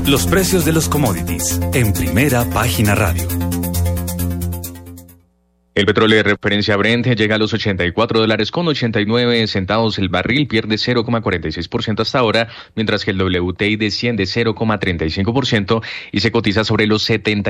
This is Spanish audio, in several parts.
Los precios de los commodities en Primera Página Radio. El petróleo de referencia Brent llega a los $84.89 el barril, pierde 0,46% hasta ahora, mientras que el WTI desciende 0,35% y se cotiza sobre los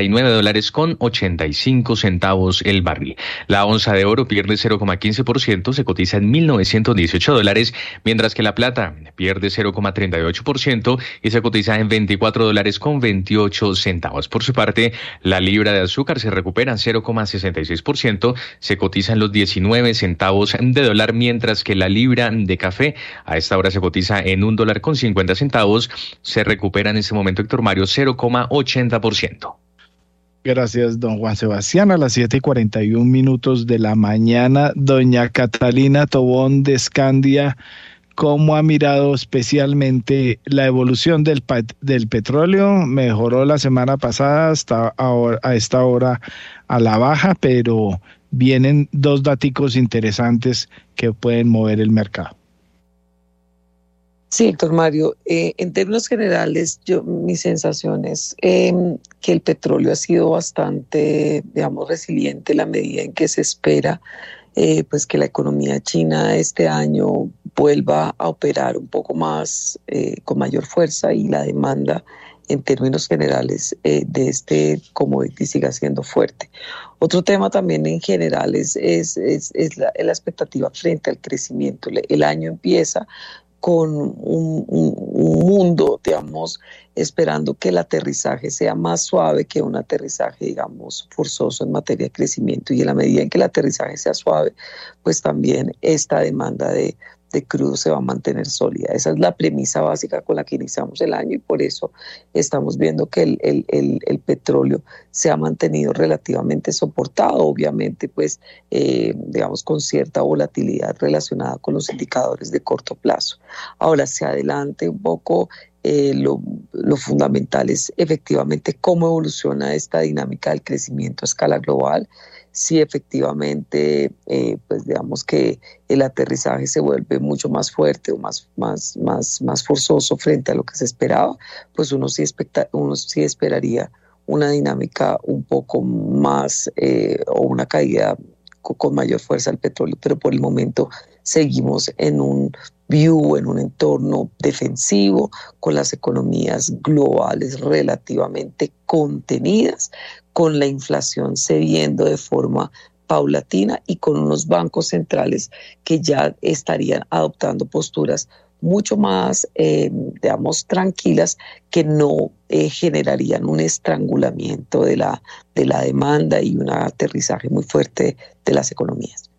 $79.85 el barril. La onza de oro pierde 0,15%, se cotiza en $1.918, mientras que la plata pierde 0,38% y se cotiza en $24.28. Por su parte, la libra de azúcar se recupera 0,66%. Se cotiza en los 19 centavos de dólar, mientras que la libra de café a esta hora se cotiza en $1.50. Se recupera en este momento, Héctor Mario, 0,80%. Gracias, don Juan Sebastián. A las 7:41 de la mañana, doña Catalina Tobón de Scandia, ¿cómo ha mirado especialmente la evolución del petróleo? Mejoró la semana pasada, hasta ahora, a esta hora a la baja, pero vienen dos daticos interesantes que pueden mover el mercado. Sí, Héctor Mario, en términos generales, mi sensación es que el petróleo ha sido bastante, resiliente en la medida en que se espera pues que la economía china este año vuelva a operar un poco más, con mayor fuerza, y la demanda en términos generales de este commodity siga siendo fuerte. Otro tema también en general es la expectativa frente al crecimiento. El año empieza con un mundo, esperando que el aterrizaje sea más suave que un aterrizaje, forzoso en materia de crecimiento. Y en la medida en que el aterrizaje sea suave, pues también esta demanda de crudo se va a mantener sólida. Esa es la premisa básica con la que iniciamos el año, y por eso estamos viendo que el petróleo se ha mantenido relativamente soportado, obviamente pues con cierta volatilidad relacionada con los indicadores de corto plazo. Ahora, hacia adelante un poco, lo fundamental es efectivamente cómo evoluciona esta dinámica del crecimiento a escala global. Si efectivamente, que el aterrizaje se vuelve mucho más fuerte o más forzoso frente a lo que se esperaba, pues uno sí esperaría una dinámica un poco más o una caída con mayor fuerza del petróleo, pero por el momento seguimos en un entorno defensivo, con las economías globales relativamente contenidas, con la inflación cediendo de forma paulatina y con unos bancos centrales que ya estarían adoptando posturas mucho más, tranquilas, que no generarían un estrangulamiento de la demanda y un aterrizaje muy fuerte de las economías.